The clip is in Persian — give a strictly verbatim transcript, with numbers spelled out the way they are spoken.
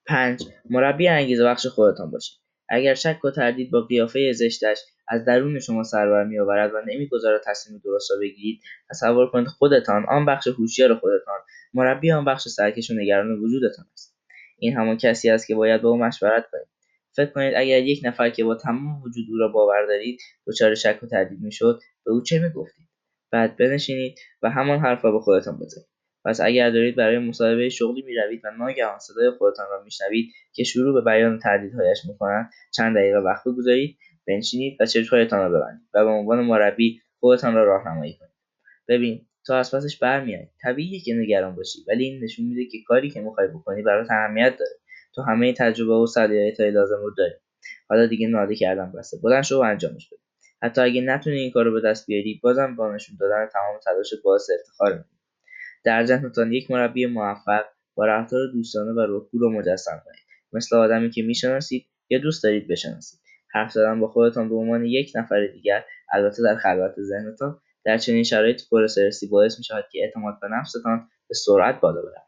پنج. مربی انگیزه‌بخش خودتان باشید. اگر شک و تردید با قیافه زشتش از درون شما سر برمی‌آورد و نمی‌گذارد تصمیم درست را بگیرید، تصور کنید خودتان، آن بخش هوشیار خودتان، مربی آن بخش سرکش و نگران وجودتان است. این همان کسی است که باید با او مشورت کنید. فکر کنید اگر یک نفر که با تمام وجود او را باور دارید دچار شک و تردید می‌شد، به او چه می‌گفتید؟ بعد بنشینید و همان حرف را به خودتان بزنید. پس اگر دارید برای مصاحبه شغلی می‌روید و ناگهان صدای خودتان را می‌شنوید که شروع به بیان تردیدهایش می‌کند، چند دقیقه وقت بگذارید، بنشینید و چشم‌هایتان را ببندید و به عنوان مربی خودتان را راهنمایی کنید. ببین، تو از پسش برمیای. طبیعیه که نگران باشی، ولی این نشون میده که کاری که می‌خوای بکنی برات اهمیت داره. تو همه تجربه و صلاحیت‌های لازم رو داری. حالا دیگه ناله کردن بسه. بلند شو و انجامش بده. حتی اگه نتونی این کارو به دست بیاری، بازم با نشون دادن تمام تلاش باعث افتخار می‌مونی. در ذهنتان یک مربی موفق با رفتار دوستانه و رکور رو مجسم کنید، مثل آدمی که میشناسید یا دوست دارید بشناسید. حرف زدن با خودتان به عنوان یک نفر دیگر، البته در خلوت ذهنتان، در چنین شرایطی پر استرسی باعث می‌شود که اعتماد به نفستان به سرعت بالا برود.